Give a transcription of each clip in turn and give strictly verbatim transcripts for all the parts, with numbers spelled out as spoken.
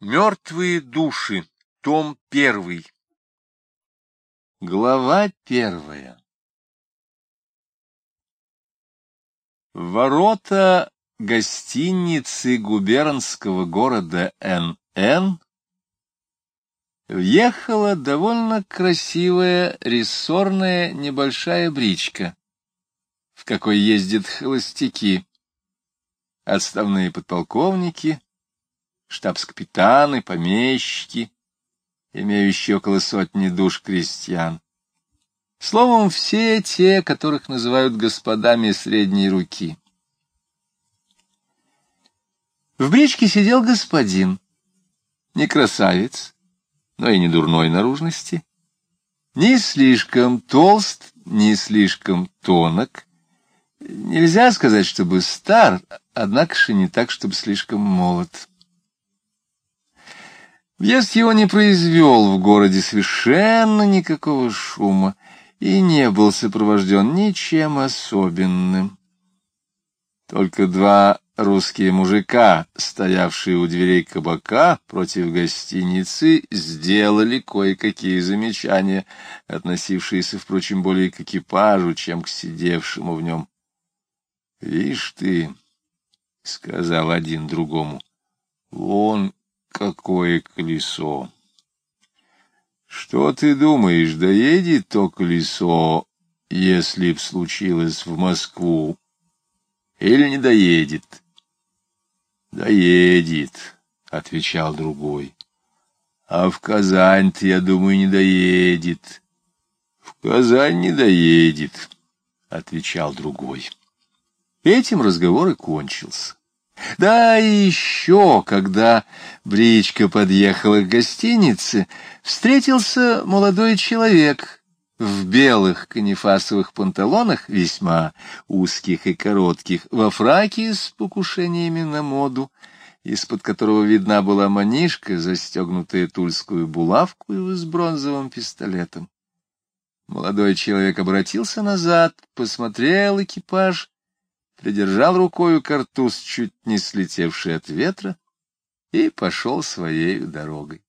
Мертвые души. Том первый. Глава первая. Ворота гостиницы губернского города Н Н въехала довольно красивая рессорная небольшая бричка, в какой ездят холостяки, отставные подполковники, штабс-капитаны, помещики, имеющие около сотни душ крестьян. Словом, все те, которых называют господами средней руки. В бричке сидел господин, не красавец, но и не дурной наружности, не слишком толст, не слишком тонок. Нельзя сказать, чтобы стар, однако же не так, чтобы слишком молод. Въезд его не произвел в городе совершенно никакого шума и не был сопровожден ничем особенным. Только два русские мужика, стоявшие у дверей кабака против гостиницы, сделали кое-какие замечания, относившиеся, впрочем, более к экипажу, чем к сидевшему в нем. — Вишь ты, — сказал один другому, — вон какое колесо. Что ты думаешь, доедет то колесо, если б случилось в Москву, или не доедет? — Доедет, — отвечал другой. — А в Казань-то, я думаю, не доедет. — В Казань не доедет, — отвечал другой. Этим разговор и кончился. Да и еще, когда бричка подъехала к гостинице, встретился молодой человек в белых канифасовых панталонах, весьма узких и коротких, во фраке с покушениями на моду, из-под которого видна была манишка, застегнутая тульскую булавку с бронзовым пистолетом. Молодой человек обратился назад, посмотрел экипаж, придержал рукою картуз, чуть не слетевший от ветра, и пошел своей дорогой.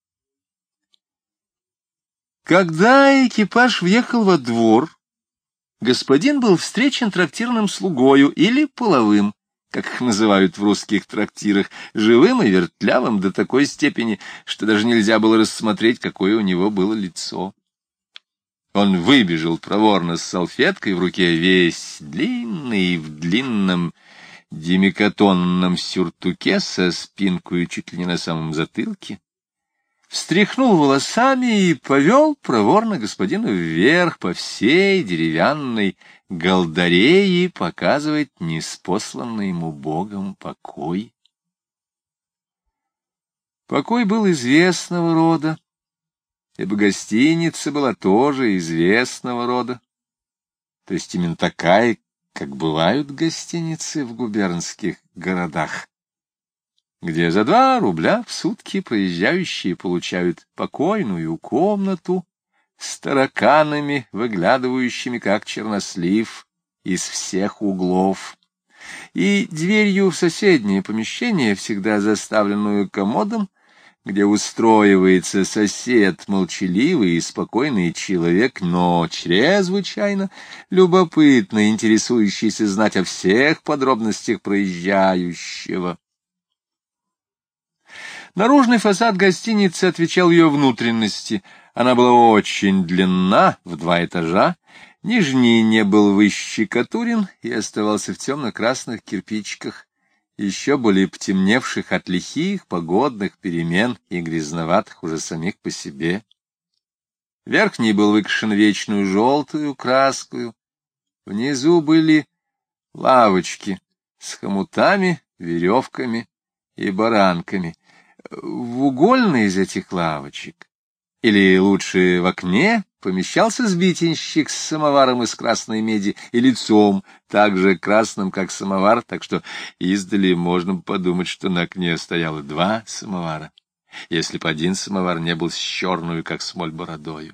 Когда экипаж въехал во двор, господин был встречен трактирным слугою или половым, как их называют в русских трактирах, живым и вертлявым до такой степени, что даже нельзя было рассмотреть, какое у него было лицо. Он выбежал проворно с салфеткой в руке, весь длинный, в длинном демикатонном сюртуке со спинкой чуть ли не на самом затылке, встряхнул волосами и повел проворно господина вверх по всей деревянной галдарее показывать неспосланный ему Богом покой. Покой был известного рода, ибо гостиница была тоже известного рода, то есть именно такая, как бывают гостиницы в губернских городах, где за два рубля в сутки проезжающие получают покойную комнату с тараканами, выглядывающими, как чернослив, из всех углов, и дверью в соседнее помещение, всегда заставленную комодом, где устроивается сосед, молчаливый и спокойный человек, но чрезвычайно любопытно интересующийся знать о всех подробностях проезжающего. Наружный фасад гостиницы отвечал ее внутренности. Она была очень длинна, в два этажа, нижний не был выщекотурен и оставался в темно-красных кирпичиках, еще более потемневших от лихих погодных перемен и грязноватых уже самих по себе. Верхний был выкрашен вечную желтую краскою, внизу были лавочки с хомутами, веревками и баранками. В угольной из этих лавочек, или лучше в окне, помещался сбитенщик с самоваром из красной меди и лицом, так же красным, как самовар, так что издали можно подумать, что на окне стояло два самовара, если бы один самовар не был с черную, как смоль, бородою.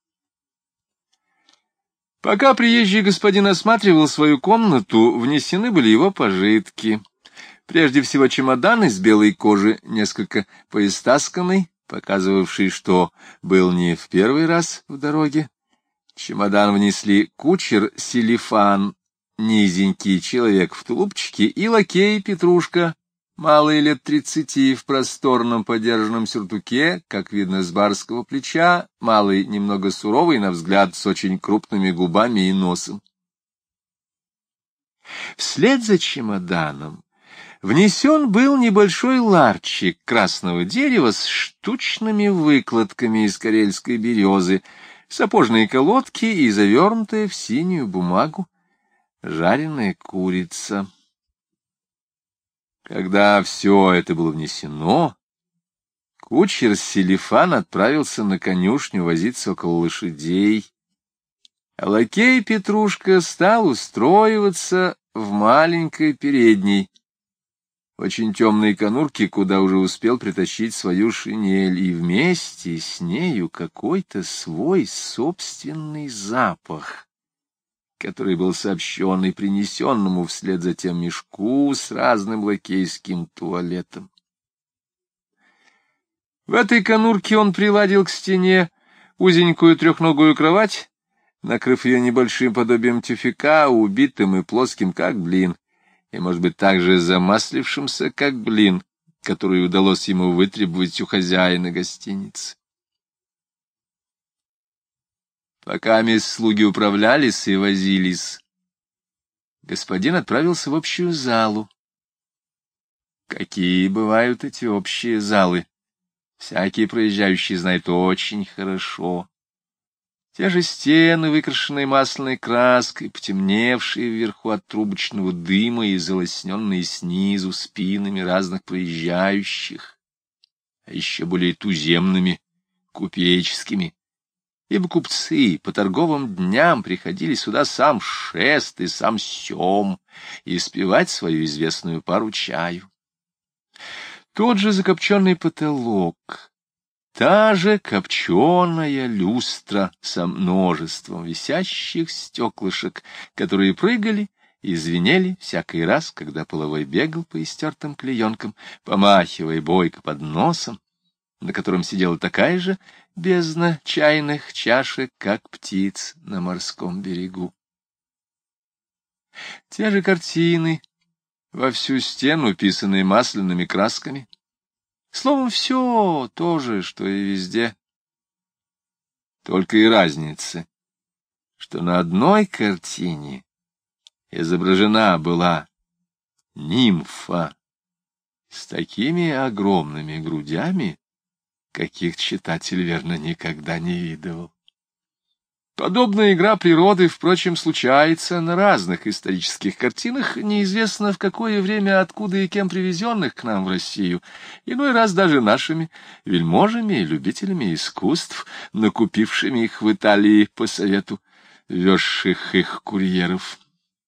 Пока приезжий господин осматривал свою комнату, внесены были его пожитки. Прежде всего чемодан из белой кожи, несколько поистасканный, показывавший, что был не в первый раз в дороге. Чемодан внесли кучер Селифан, низенький человек в тулупчике, и лакей Петрушка, малый лет тридцати, в просторном подержанном сюртуке, как видно с барского плеча, малый немного суровый, на взгляд, с очень крупными губами и носом. Вслед за чемоданом внесен был небольшой ларчик красного дерева с штучными выкладками из карельской березы, сапожные колодки и завернутая в синюю бумагу жареная курица. Когда все это было внесено, кучер Селифан отправился на конюшню возиться около лошадей, а лакей Петрушка стал устроиваться в маленькой передней, очень темной конурке, куда уже успел притащить свою шинель, и вместе с нею какой-то свой собственный запах, который был сообщен и принесенному вслед за тем мешку с разным лакейским туалетом. В этой конурке он приладил к стене узенькую трехногую кровать, накрыв ее небольшим подобием тюфяка, убитым и плоским, как блин, и, может быть, также замаслившимся, как блин, который удалось ему вытребовать у хозяина гостиницы. Пока мисс слуги управлялись и возились, господин отправился в общую залу. Какие бывают эти общие залы? Всякий проезжающий знает очень хорошо. Те же стены, выкрашенные масляной краской, потемневшие вверху от трубочного дыма и залосненные снизу спинами разных проезжающих, а еще более туземными, купеческими, ибо купцы по торговым дням приходили сюда сам шест и сам сем испевать свою известную пару чаю. Тот же закопченный потолок, та же копченая люстра со множеством висящих стеклышек, которые прыгали и звенели всякий раз, когда половой бегал по истертым клеенкам, помахивая бойко под носом, на котором сидела такая же бездна чайных чашек, как птиц на морском берегу. Те же картины, во всю стену писанные масляными красками, словом, все то же, что и везде. Только и разница, что на одной картине изображена была нимфа с такими огромными грудями, каких читатель, верно, никогда не видывал. Подобная игра природы, впрочем, случается на разных исторических картинах, неизвестно в какое время, откуда и кем привезенных к нам в Россию, иной раз даже нашими вельможами и любителями искусств, накупившими их в Италии по совету везших их курьеров.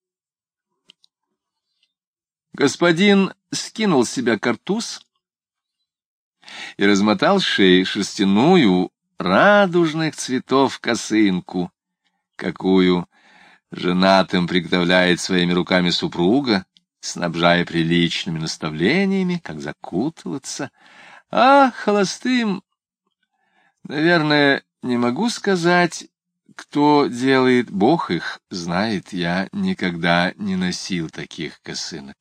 Господин скинул с себя картуз и размотал с шеи шерстяную радужных цветов косынку, какую женатым приготовляет своими руками супруга, снабжая приличными наставлениями, как закутываться, а холостым, наверное, не могу сказать, кто делает, Бог их знает, я никогда не носил таких косынок.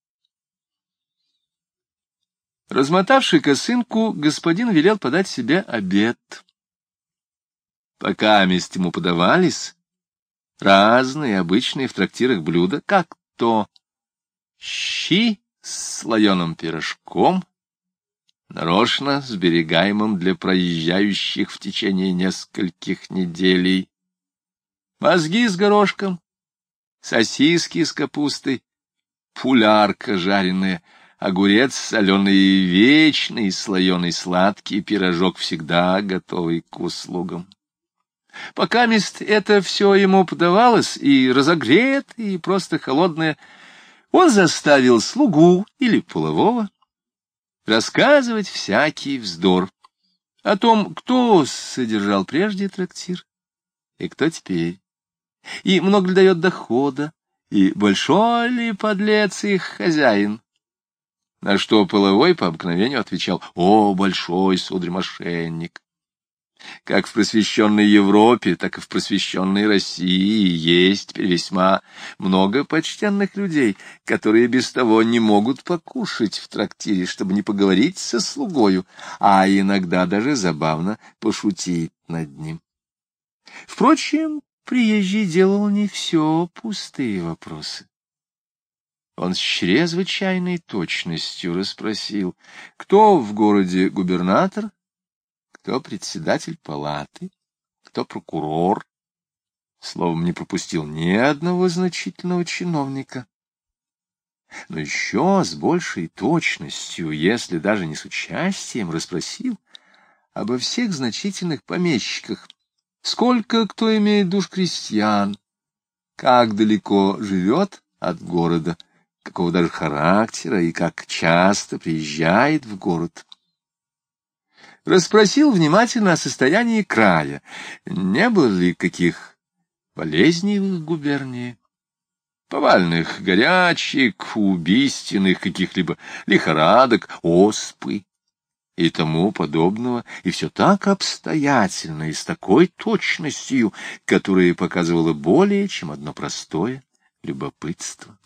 Размотавший косынку, господин велел подать себе обед. Пока месть ему подавались разные, обычные в трактирах блюда, как то щи с слоеным пирожком, нарочно сберегаемым для проезжающих в течение нескольких недель, мозги с горошком, сосиски с капустой, пулярка жареная, огурец соленый и вечный, слоеный сладкий пирожок, всегда готовый к услугам. Пока мест это все ему подавалось, и разогретое, и просто холодное, он заставил слугу или полового рассказывать всякий вздор о том, кто содержал прежде трактир и кто теперь, и много ли дает дохода, и большой ли подлец их хозяин, на что Половой по обыкновению отвечал: «О, большой сударь-мошенник!» Как в просвещенной Европе, так и в просвещенной России есть теперь весьма много почтенных людей, которые без того не могут покушать в трактире, чтобы не поговорить со слугою, а иногда даже забавно пошутить над ним. Впрочем, приезжий делал не все пустые вопросы. Он с чрезвычайной точностью расспросил, кто в городе губернатор, кто председатель палаты, кто прокурор. Словом, не пропустил ни одного значительного чиновника. Но еще с большей точностью, если даже не с участием, расспросил обо всех значительных помещиках, сколько кто имеет душ крестьян, как далеко живет от города, какого даже характера и как часто приезжает в город. Расспросил внимательно о состоянии края, не было ли каких болезней в их губернии, повальных горячек, убийственных каких-либо лихорадок, оспы и тому подобного, и все так обстоятельно и с такой точностью, которая показывала более чем одно простое любопытство.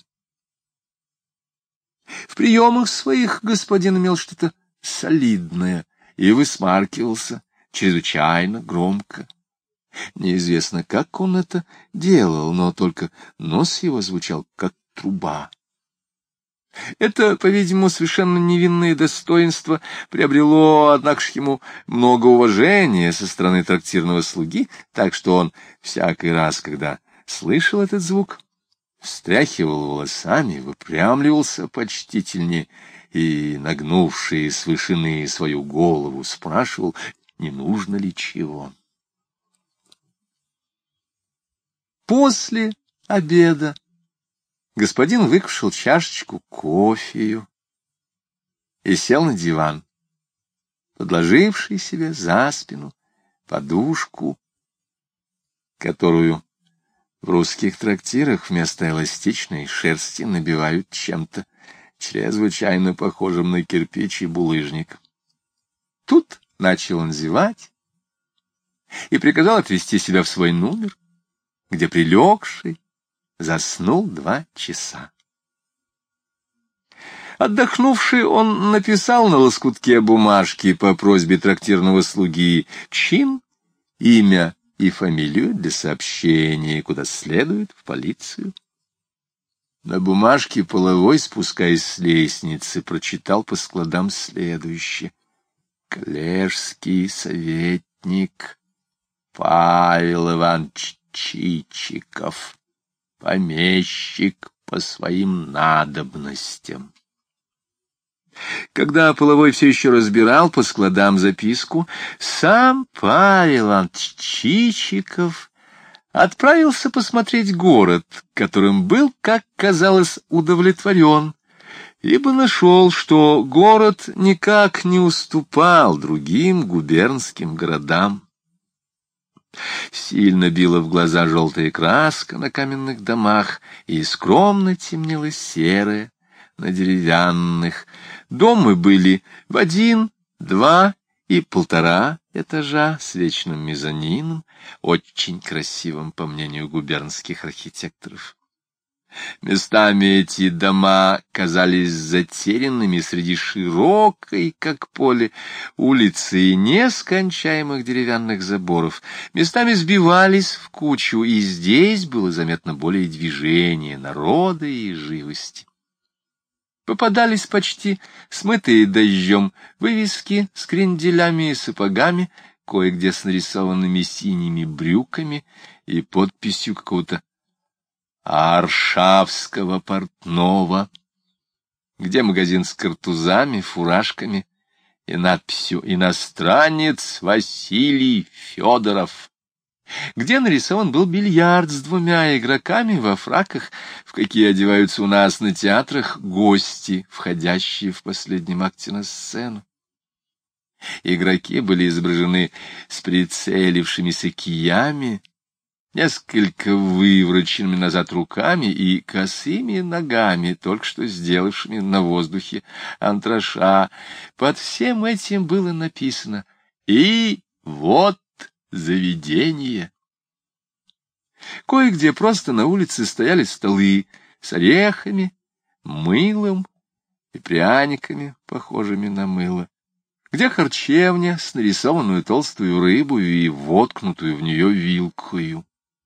В приемах своих господин имел что-то солидное и высмаркивался чрезвычайно громко. Неизвестно, как он это делал, но только нос его звучал, как труба. Это, по-видимому, совершенно невинное достоинство приобрело, однако ж, ему много уважения со стороны трактирного слуги, так что он всякий раз, когда слышал этот звук, встряхивал волосами, выпрямливался почтительнее и, нагнувший с вышины свою голову, спрашивал, не нужно ли чего. После обеда господин выкушал чашечку кофею и сел на диван, подложивший себе за спину подушку, которую в русских трактирах вместо эластичной шерсти набивают чем-то чрезвычайно похожим на кирпич и булыжник. Тут начал он зевать и приказал отвести себя в свой номер, где прилегший заснул два часа. Отдохнувший, он написал на лоскутке бумажки по просьбе трактирного слуги чин, имя и фамилию для сообщения, куда следует, в полицию. На бумажке Половой, спускаясь с лестницы, прочитал по складам следующее: «Коллежский советник Павел Иванович Чичиков, помещик по своим надобностям». Когда Половой все еще разбирал по складам записку, сам Павел Иванович Чичиков отправился посмотреть город, которым был, как казалось, удовлетворен, ибо нашел, что город никак не уступал другим губернским городам. Сильно била в глаза желтая краска на каменных домах, и скромно темнела серая на деревянных. Дома были в один, два и полтора этажа с вечным мезонином, очень красивым, по мнению губернских архитекторов. Местами эти дома казались затерянными среди широкой, как поле, улицы и нескончаемых деревянных заборов. Местами сбивались в кучу, и здесь было заметно более движения народа и живости. Попадались почти смытые дождем вывески с кренделями и сапогами, кое-где с нарисованными синими брюками и подписью какого-то Аршавского портного, где магазин с картузами, фуражками и надписью «Иностранец Василий Федоров», где нарисован был бильярд с двумя игроками во фраках, в какие одеваются у нас на театрах гости, входящие в последнем акте на сцену. Игроки были изображены с прицелившимися киями, несколько вывороченными назад руками и косыми ногами, только что сделавшими на воздухе антраша. Под всем этим было написано: «И вот заведение». Кое-где просто на улице стояли столы с орехами, мылом и пряниками, похожими на мыло, где харчевня с нарисованную толстую рыбу и воткнутую в нее вилкою.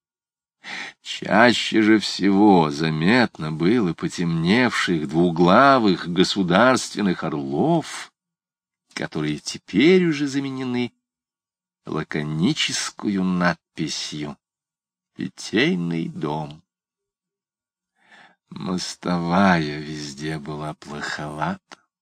Чаще же всего заметно было потемневших двуглавых государственных орлов, которые теперь уже заменены лаконическую надписью «Питейный дом». Мостовая везде была плоховата.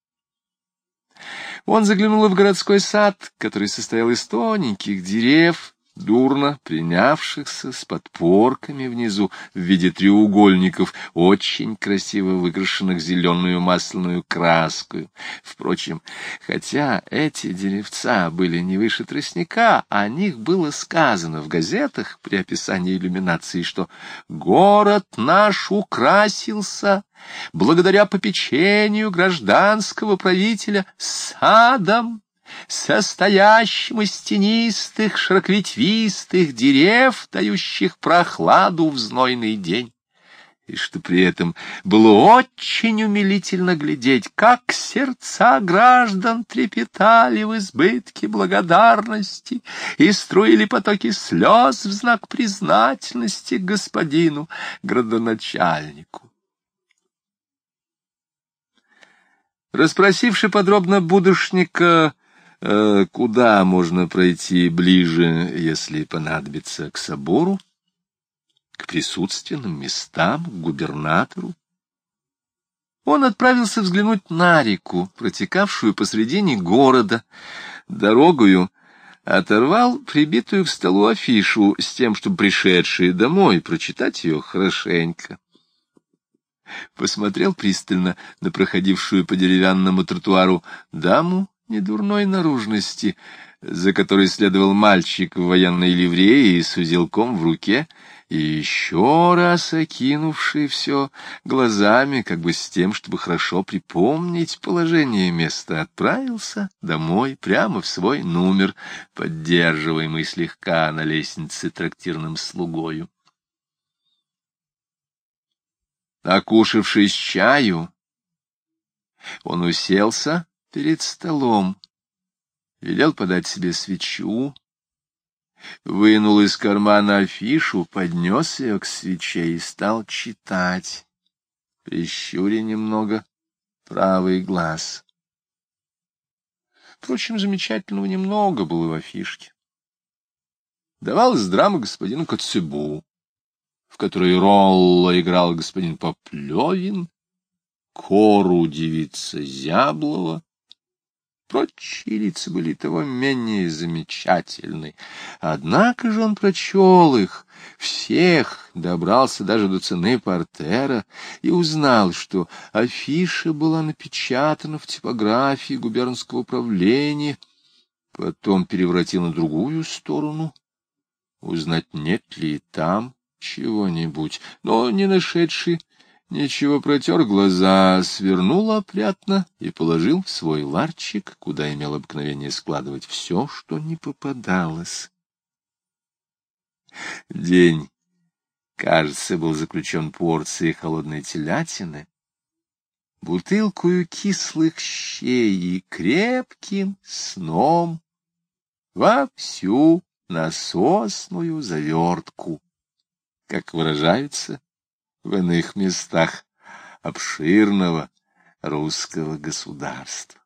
Он заглянул в городской сад, который состоял из тоненьких дерев, дурно принявшихся, с подпорками внизу в виде треугольников, очень красиво выкрашенных зеленую масляную краской. Впрочем, хотя эти деревца были не выше тростника, о них было сказано в газетах при описании иллюминации, что город наш украсился благодаря попечению гражданского правителя садом, состоящим из тенистых, широковетвистых дерев, дающих прохладу в знойный день, и что при этом было очень умилительно глядеть, как сердца граждан трепетали в избытке благодарности и струили потоки слез в знак признательности к господину градоначальнику. Расспросивши подробно будущника, куда можно пройти ближе, если понадобится, к собору, к присутственным местам, к губернатору, он отправился взглянуть на реку, протекавшую посредине города. Дорогою оторвал прибитую к столу афишу с тем, чтобы пришедшие домой прочитать ее хорошенько. Посмотрел пристально на проходившую по деревянному тротуару даму недурной наружности, за которой следовал мальчик в военной ливрее и с узелком в руке, и еще раз окинувший все глазами, как бы с тем, чтобы хорошо припомнить положение места, отправился домой прямо в свой номер, поддерживаемый слегка на лестнице трактирным слугою. Накушавшись чаю, он уселся перед столом, велел подать себе свечу, вынул из кармана афишу, поднес ее к свече и стал читать, прищуря немного правый глаз. Впрочем, замечательного немного было в афишке. Давалась драма господину Коцебу, в которой Ролло играл господин Поплевин, Кору девица Зяблова. Прочие лица были того менее замечательны. Однако же он прочел их всех, добрался даже до цены портера и узнал, что афиша была напечатана в типографии губернского управления, потом перевратил на другую сторону, узнать, нет ли и там чего-нибудь, но, не нашедший ничего, протер глаза, свернул опрятно и положил в свой ларчик, куда имел обыкновение складывать все, что не попадалось. День, кажется, был заключен порцией холодной телятины, бутылкою кислых щей и крепким сном во всю насосную завертку, как выражаются в иных местах обширного русского государства.